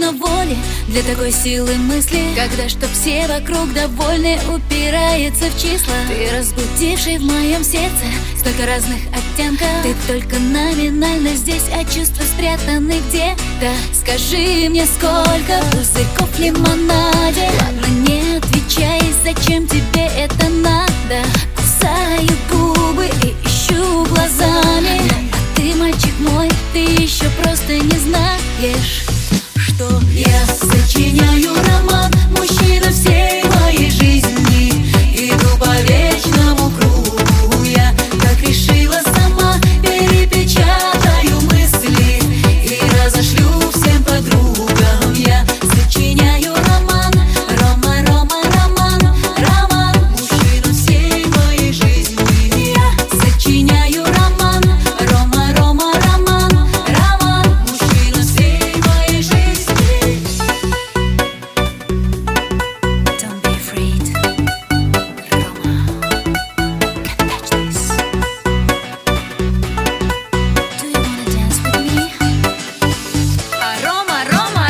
нужно воли для такой силы мысли, когда чтоб все вокруг довольны, упирается в числа. Ты разбудивший в моем сердце столько разных оттенков. Ты только номинально здесь, а чувства спрятаны где-то. Скажи мне, сколько пузырьков в лимонаде? Ладно, не отвечай, зачем тебе это надо? Кусаю губы и ищу глазами. А ты, мальчик мой, ты еще просто не знаешь, что я сочиняю роман, мужчина всей моей жизни. Иду по вечному кругу, я как решила сама, перепечатаю мысли и разошлю всем подругам. Я сочиняю роман, роман, мужчина всей моей жизни. Я сочиняю роман, роман, мужчина всей моей жизни. Don't be afraid, Roma. Can't touch this. Do you wanna dance with me? Roma.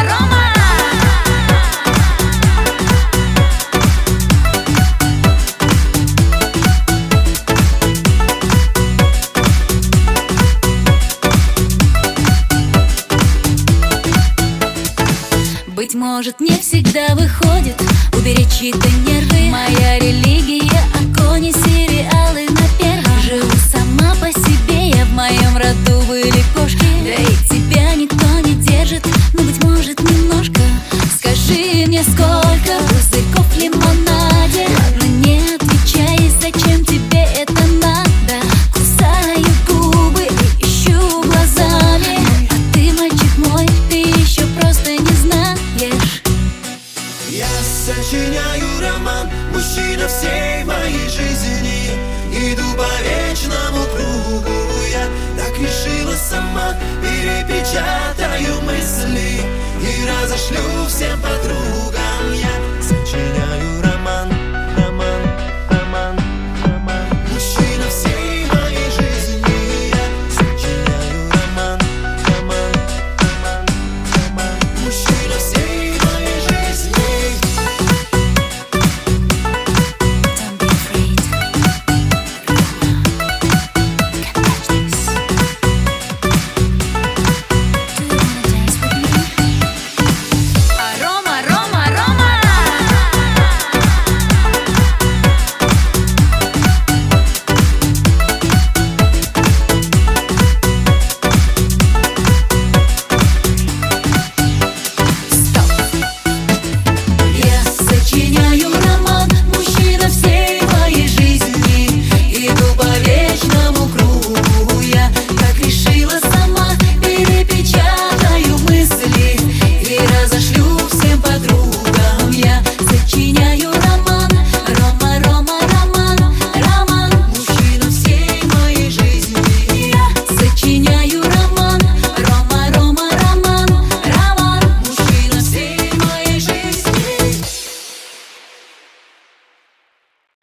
Быть может, не всегда выходит уберечь чьи-то нервы. Моя религия — огонь и сериалы на первом. Живу сама по себе, я в моем роду были кошки. Да и тебя никто не держит, но, быть может, немножко. Скажи мне, сколько пузырьков в лимонаде? Ладно, не отвечай, зачем тебе это надо? Кусаю губы и ищу глазами. А ты, мальчик мой, ты еще просто не знаешь. Я сочиняю роман, мужчина всей моей жизни. Иду по вечному кругу, я так решила сама, перепечатаю мысли и разошлю всем подругам.